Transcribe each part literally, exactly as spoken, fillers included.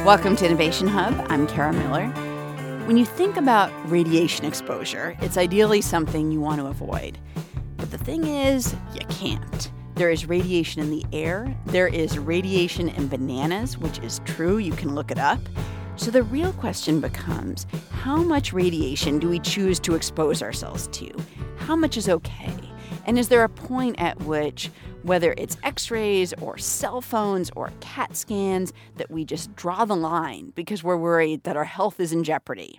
Welcome to Innovation Hub. I'm Kara Miller. When you think about radiation exposure, it's ideally something you want to avoid. But the thing is, you can't. There is radiation in the air. There is radiation in bananas, which is true. You can look it up. So the real question becomes, how much radiation do we choose to expose ourselves to? How much is okay? And is there a point at which, whether it's x-rays or cell phones or CAT scans, that we just draw the line because we're worried that our health is in jeopardy?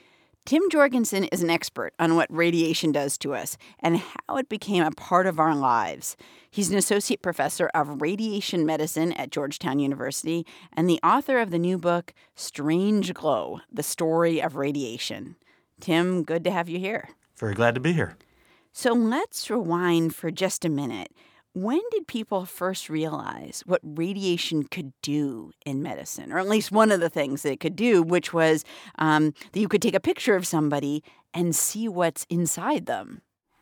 Tim Jorgensen is an expert on what radiation does to us and how it became a part of our lives. He's an associate professor of radiation medicine at Georgetown University and the author of the new book, Strange Glow, The Story of Radiation. Tim, good to have you here. Very glad to be here. So let's rewind for just a minute. When did people first realize what radiation could do in medicine, or at least one of the things that it could do, which was um, that you could take a picture of somebody and see what's inside them?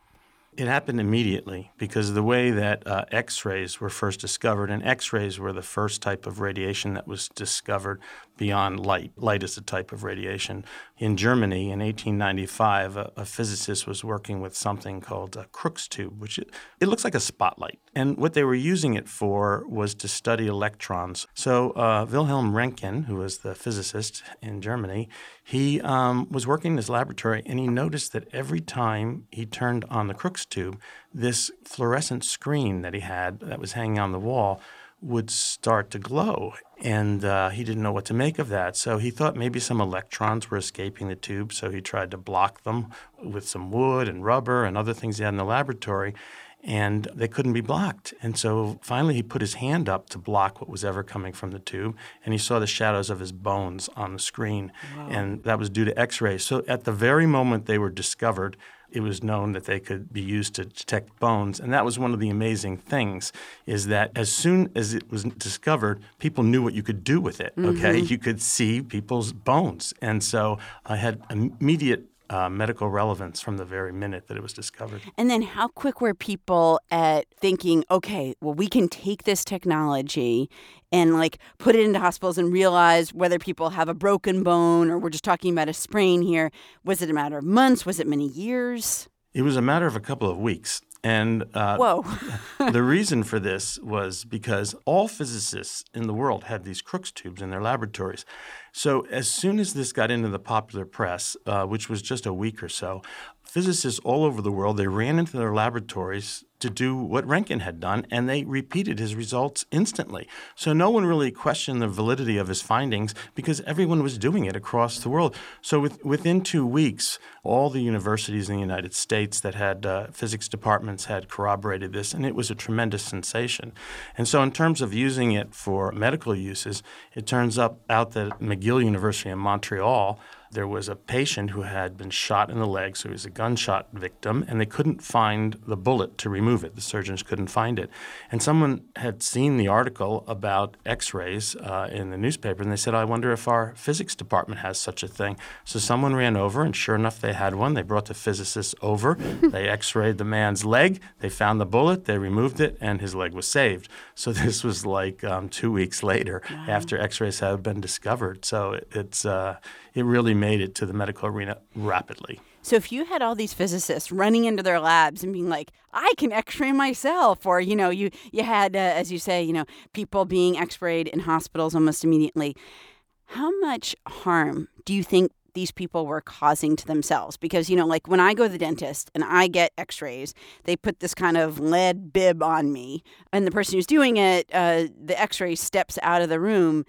It happened immediately because of the way that uh, X-rays were first discovered, and X-rays were the first type of radiation that was discovered beyond light. Light is a type of radiation. In Germany, in eighteen ninety-five, a, a physicist was working with something called a Crookes tube, which it, it looks like a spotlight. And what they were using it for was to study electrons. So uh, Wilhelm Röntgen, who was the physicist in Germany, he um, was working in his laboratory, and he noticed that every time he turned on the Crookes tube, this fluorescent screen that he had that was hanging on the wall would start to glow. And uh, he didn't know what to make of that. So he thought maybe some electrons were escaping the tube, so he tried to block them with some wood and rubber and other things he had in the laboratory. And they couldn't be blocked. And so finally he put his hand up to block what was ever coming from the tube, and he saw the shadows of his bones on the screen. Wow. And that was due to X-rays. So at the very moment they were discovered, it was known that they could be used to detect bones. And that was one of the amazing things, is that as soon as it was discovered, people knew what you could do with it, okay? Mm-hmm. You could see people's bones. And so I had immediate Uh, medical relevance from the very minute that it was discovered. And then how quick were people at thinking, okay, well, we can take this technology and like put it into hospitals and realize whether people have a broken bone or we're just talking about a sprain here? Was it a matter of months? Was it many years? It was a matter of a couple of weeks. And uh, Whoa. the reason for this was because all physicists in the world had these Crookes tubes in their laboratories. So as soon as this got into the popular press, uh, which was just a week or so, physicists all over the world, they ran into their laboratories to do what Röntgen had done, and they repeated his results instantly. So no one really questioned the validity of his findings because everyone was doing it across the world. So with, within two weeks, all the universities in the United States that had uh, physics departments had corroborated this, and it was a tremendous sensation. And so in terms of using it for medical uses, it turns up out that McGill University in Montreal, there was a patient who had been shot in the leg, so he was a gunshot victim, and they couldn't find the bullet to remove it. The surgeons couldn't find it. And someone had seen the article about X-rays uh, in the newspaper, and they said, I wonder if our physics department has such a thing. So someone ran over, and sure enough, they had one. They brought the physicists over. They X-rayed the man's leg. They found the bullet. They removed it, and his leg was saved. So this was like um, two weeks later wow. after X-rays had been discovered. So it, it's uh, it really made it to the medical arena rapidly. So if you had all these physicists running into their labs and being like, I can X-ray myself, or, you know, you, you had, uh, as you say, you know, people being X-rayed in hospitals almost immediately, how much harm do you think these people were causing to themselves? Because, you know, like when I go to the dentist and I get X-rays, they put this kind of lead bib on me, and the person who's doing it, uh, the X-ray steps out of the room.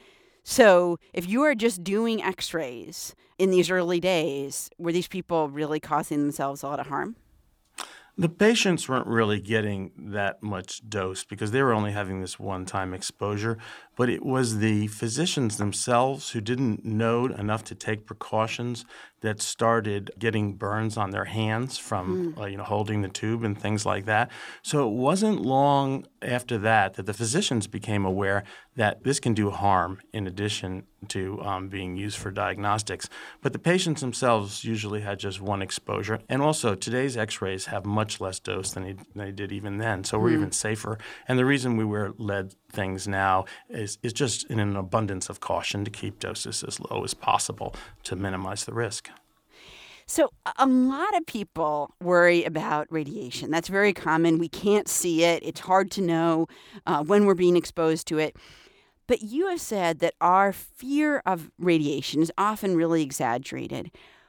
So if you are just doing X-rays in these early days, were these people really causing themselves a lot of harm? The patients weren't really getting that much dose because they were only having this one-time exposure, but it was the physicians themselves who didn't know enough to take precautions that started getting burns on their hands from mm. uh, you know holding the tube and things like that. So it wasn't long after that that the physicians became aware that this can do harm in addition to um, being used for diagnostics. But the patients themselves usually had just one exposure. And also, today's x-rays have much less dose than they, than they did even then, so we're mm. even safer. And the reason we wear lead things now is, is just in an abundance of caution to keep doses as low as possible to minimize the risk. So a lot of people worry about radiation. That's very common. We can't see it. It's hard to know uh, when we're being exposed to it. But you have said that our fear of radiation is often really exaggerated.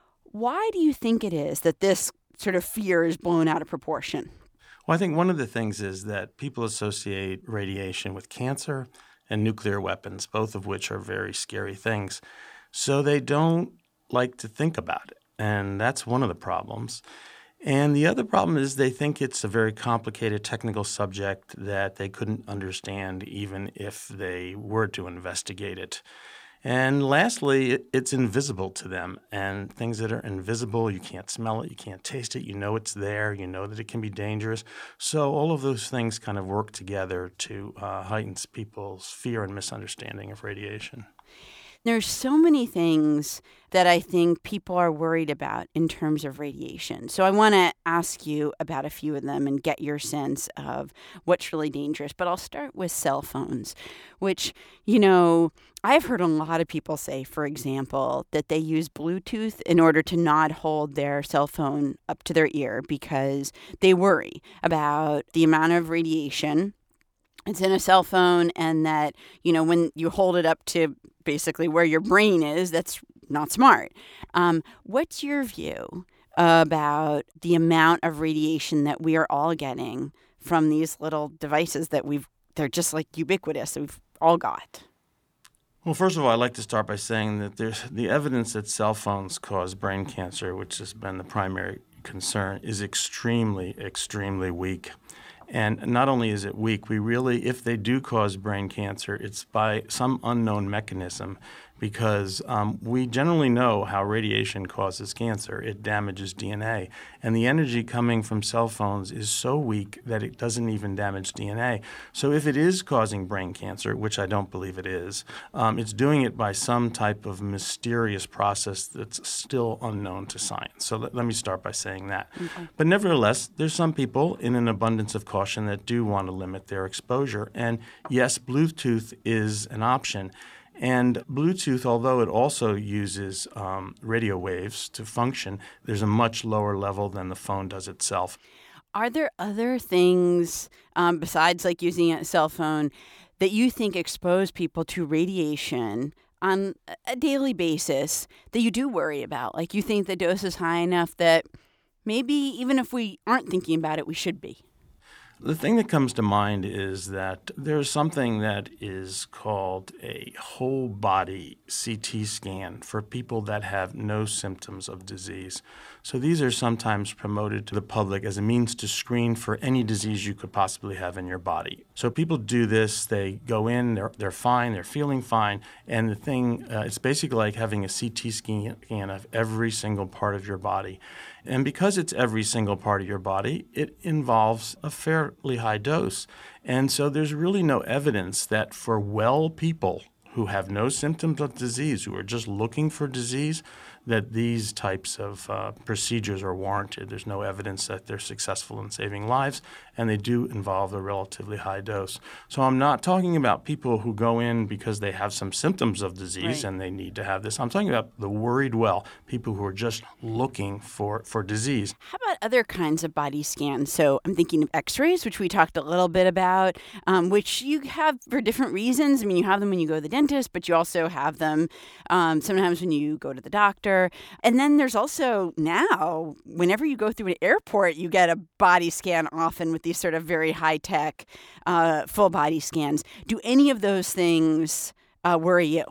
Why do you think it is that this sort of fear is blown out of proportion? Well, I think one of the things is that people associate radiation with cancer and nuclear weapons, both of which are very scary things. So they don't like to think about it. And that's one of the problems. And the other problem is they think it's a very complicated technical subject that they couldn't understand even if they were to investigate it. And lastly, it's invisible to them. And things that are invisible, you can't smell it, you can't taste it, you know it's there, you know that it can be dangerous. So all of those things kind of work together to uh, heighten people's fear and misunderstanding of radiation. There's so many things that I think people are worried about in terms of radiation. So I want to ask you about a few of them and get your sense of what's really dangerous. But I'll start with cell phones, which, you know, I've heard a lot of people say, for example, that they use Bluetooth in order to not hold their cell phone up to their ear because they worry about the amount of radiation it's in a cell phone, and that, you know, when you hold it up to basically where your brain is, that's not smart. Um, what's your view about the amount of radiation that we are all getting from these little devices that we've, they're just like ubiquitous, that we've all got? Well, first of all, I'd like to start by saying that there's the evidence that cell phones cause brain cancer, which has been the primary concern, is extremely, extremely weak. And not only is it weak, we really, if they do cause brain cancer, it's by some unknown mechanism because um, we generally know how radiation causes cancer. It damages D N A. And the energy coming from cell phones is so weak that it doesn't even damage D N A. So if it is causing brain cancer, which I don't believe it is, um, it's doing it by some type of mysterious process that's still unknown to science. So let, let me start by saying that. Okay. But nevertheless, there's some people in an abundance of caution that do want to limit their exposure. And yes, Bluetooth is an option. And Bluetooth, although it also uses um, radio waves to function, there's a much lower level than the phone does itself. Are there other things um, besides like using a cell phone that you think expose people to radiation on a daily basis that you do worry about? Like you think the dose is high enough that maybe even if we aren't thinking about it, we should be? The thing that comes to mind is that there's something that is called a whole body C T scan for people that have no symptoms of disease. So these are sometimes promoted to the public as a means to screen for any disease you could possibly have in your body. So people do this, they go in, they're, they're fine, they're feeling fine, and the thing, uh, it's basically like having a C T scan of every single part of your body. And because it's every single part of your body, it involves a fairly high dose. And so there's really no evidence that for well people who have no symptoms of disease, who are just looking for disease, that these types of uh, procedures are warranted. There's no evidence that they're successful in saving lives, and they do involve a relatively high dose. So I'm not talking about people who go in because they have some symptoms of disease right. and they need to have this. I'm talking about the worried well, people who are just looking for, for disease. How about other kinds of body scans? So I'm thinking of x-rays, which we talked a little bit about, um, which you have for different reasons. I mean, you have them when you go to the dentist, but you also have them um, sometimes when you go to the doctor. And then there's also now, whenever you go through an airport, you get a body scan often with these sort of very high-tech uh, full body scans. Do any of those things uh, worry you?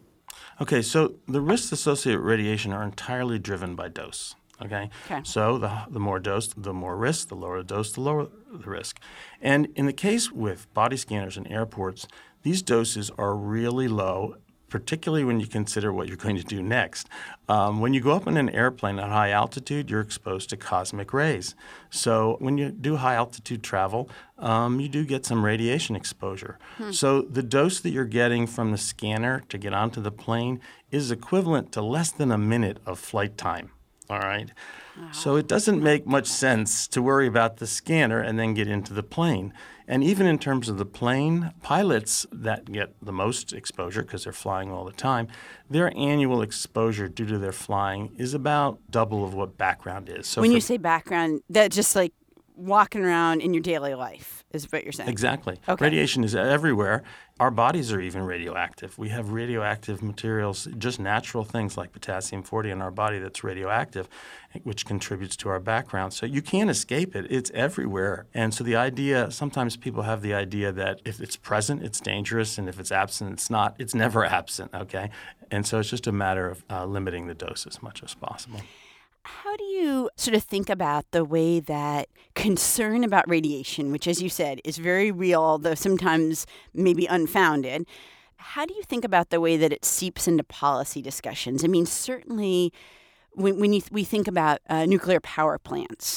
Okay, so the risks associated with radiation are entirely driven by dose. Okay? Okay. So the the more dose, the more risk. The lower the dose, the lower the risk. And in the case with body scanners in airports, these doses are really low particularly when you consider what you're going to do next. Um, when you go up in an airplane at high altitude, you're exposed to cosmic rays. So when you do high altitude travel, um, you do get some radiation exposure. Hmm. So the dose that you're getting from the scanner to get onto the plane is equivalent to less than a minute of flight time. All right. Wow. So it doesn't make much sense to worry about the scanner and then get into the plane. And even in terms of the plane, pilots that get the most exposure because they're flying all the time, their annual exposure due to their flying is about double of what background is. So when for, you say background, that just like walking around in your daily life is what you're saying. Exactly. Okay. Radiation is everywhere. Our bodies are even radioactive. We have radioactive materials, just natural things like potassium forty in our body that's radioactive, which contributes to our background. So you can't escape it. It's everywhere. And so the idea, sometimes people have the idea that if it's present, it's dangerous, and if it's absent, it's not. It's never absent, okay? And so it's just a matter of uh, limiting the dose as much as possible. How do you sort of think about the way that concern about radiation, which, as you said, is very real, though sometimes maybe unfounded, how do you think about the way that it seeps into policy discussions? I mean, certainly when, when you th- we think about uh, nuclear power plants,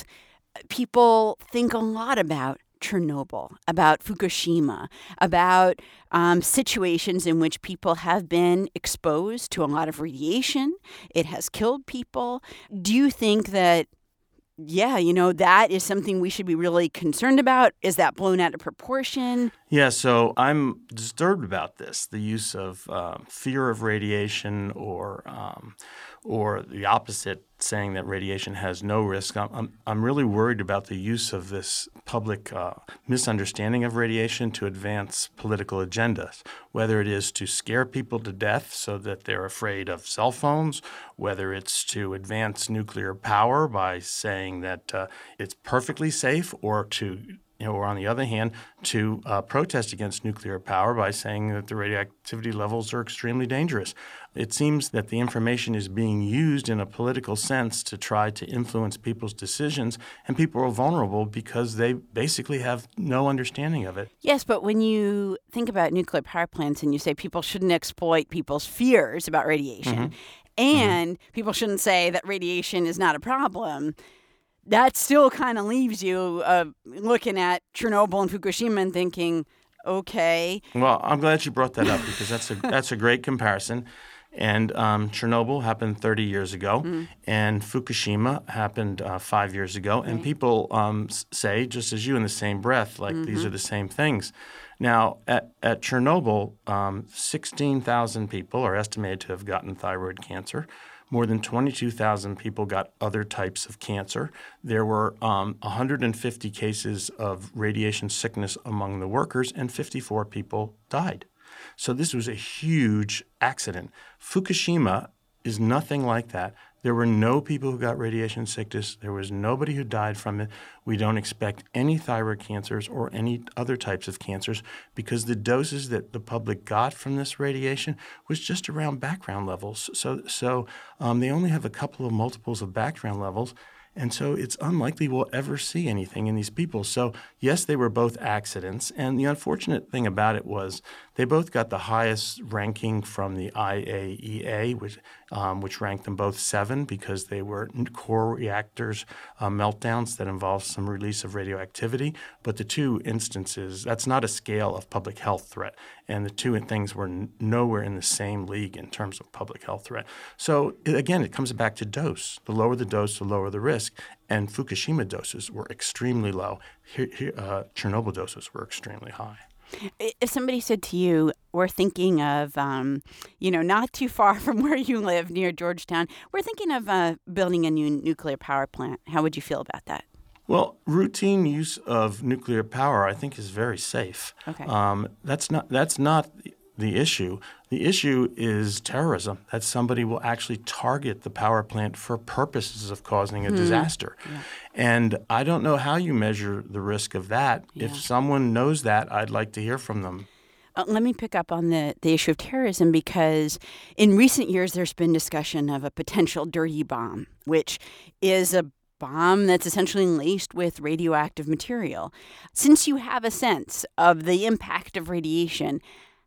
people think a lot about Chernobyl, about Fukushima, about um, situations in which people have been exposed to a lot of radiation. It has killed people. Do you think that, yeah, you know, that is something we should be really concerned about? Is that blown out of proportion? Yeah, so I'm disturbed about this, the use of uh, fear of radiation or um, or the opposite, saying that radiation has no risk. I'm, I'm, I'm really worried about the use of this public uh, misunderstanding of radiation to advance political agendas, whether it is to scare people to death so that they're afraid of cell phones, whether it's to advance nuclear power by saying that uh, it's perfectly safe, or to You know, or on the other hand, to uh, protest against nuclear power by saying that the radioactivity levels are extremely dangerous. It seems that the information is being used in a political sense to try to influence people's decisions, and people are vulnerable because they basically have no understanding of it. Yes, but when you think about nuclear power plants and you say people shouldn't exploit people's fears about radiation, mm-hmm. and mm-hmm. people shouldn't say that radiation is not a problem, that still kind of leaves you uh, looking at Chernobyl and Fukushima and thinking, okay. Well, I'm glad you brought that up because that's a that's a great comparison. And um, Chernobyl happened thirty years ago, mm. and Fukushima happened uh, five years ago. Right. And people um, say, just as you in the same breath, like mm-hmm. these are the same things. Now, at, at Chernobyl, um, sixteen thousand people are estimated to have gotten thyroid cancer. More than twenty-two thousand people got other types of cancer. There were um, one hundred fifty cases of radiation sickness among the workers, and fifty-four people died. So this was a huge accident. Fukushima is nothing like that. There were no people who got radiation sickness. There was nobody who died from it. We don't expect any thyroid cancers or any other types of cancers because the doses that the public got from this radiation was just around background levels. So, so um, they only have a couple of multiples of background levels. And so it's unlikely we'll ever see anything in these people. So yes, they were both accidents. And the unfortunate thing about it was they both got the highest ranking from the I A E A, which, um, which ranked them both seven because they were core reactors uh, meltdowns that involved some release of radioactivity. But the two instances, that's not a scale of public health threat. And the two things were n- nowhere in the same league in terms of public health threat. So it, again, it comes back to dose. The lower the dose, the lower the risk. And Fukushima doses were extremely low. Here, here, uh, Chernobyl doses were extremely high. If somebody said to you, we're thinking of, um, you know, not too far from where you live near Georgetown, we're thinking of uh, building a new nuclear power plant, how would you feel about that? Well, routine use of nuclear power, I think, is very safe. Okay. Um, that's not that's not the issue. The issue is terrorism, that somebody will actually target the power plant for purposes of causing a hmm. disaster. Yeah. And I don't know how you measure the risk of that. Yeah. If someone knows that, I'd like to hear from them. Uh, let me pick up on the, the issue of terrorism because in recent years there's been discussion of a potential dirty bomb, which is a bomb that's essentially laced with radioactive material. Since you have a sense of the impact of radiation,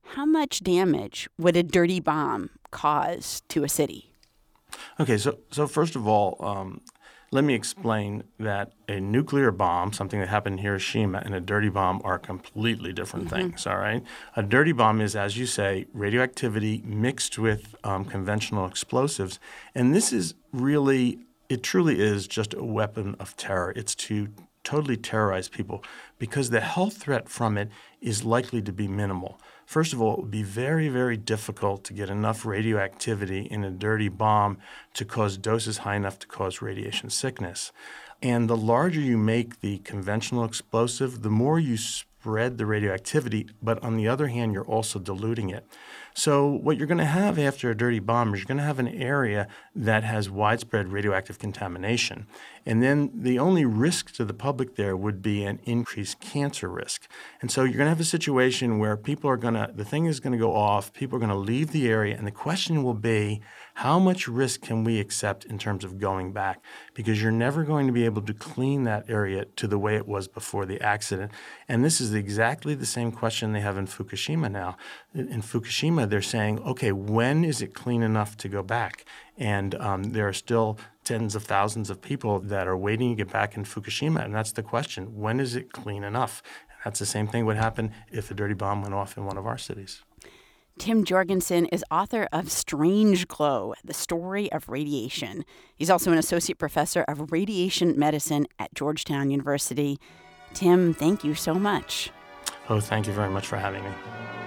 how much damage would a dirty bomb cause to a city? Okay, so so first of all, um, let me explain that a nuclear bomb, something that happened in Hiroshima, and a dirty bomb are completely different mm-hmm. things, all right? A dirty bomb is, as you say, radioactivity mixed with um, conventional explosives. And this is really, it truly is just a weapon of terror. It's to totally terrorize people because the health threat from it is likely to be minimal. First of all, it would be very, very difficult to get enough radioactivity in a dirty bomb to cause doses high enough to cause radiation sickness. And the larger you make the conventional explosive, the more you spread the radioactivity, but on the other hand, you're also diluting it. So what you're going to have after a dirty bomb is you're going to have an area that has widespread radioactive contamination. And then the only risk to the public there would be an increased cancer risk. And so you're going to have a situation where people are going to, the thing is going to go off, people are going to leave the area, and the question will be, how much risk can we accept in terms of going back? Because you're never going to be able to clean that area to the way it was before the accident. And this is exactly the same question they have in Fukushima now. In Fukushima, they're saying, okay, when is it clean enough to go back? And um, there are still tens of thousands of people that are waiting to get back in Fukushima. And that's the question. When is it clean enough? And that's the same thing would happen if a dirty bomb went off in one of our cities. Tim Jorgensen is author of Strange Glow, The Story of Radiation. He's also an associate professor of radiation medicine at Georgetown University. Tim, thank you so much. Oh, thank you very much for having me.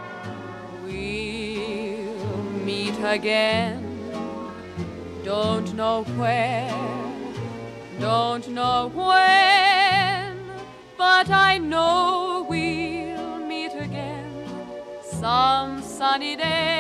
We'll meet again. Don't know where, don't know when, but I know we'll meet again some sunny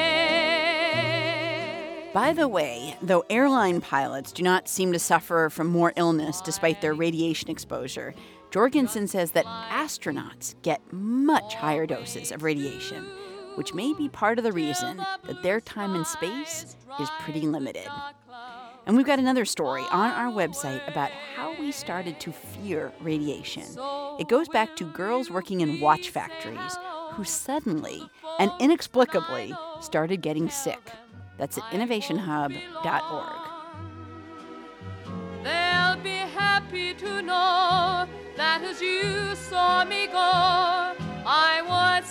day. By the way, though airline pilots do not seem to suffer from more illness despite their radiation exposure, Jorgensen says that astronauts get much higher doses of radiation, which may be part of the reason that their time in space is pretty limited. And we've got another story on our website about how we started to fear radiation. It goes back to girls working in watch factories who suddenly and inexplicably started getting sick. That's at innovation hub dot org. They'll be happy to know that as you saw me go, I was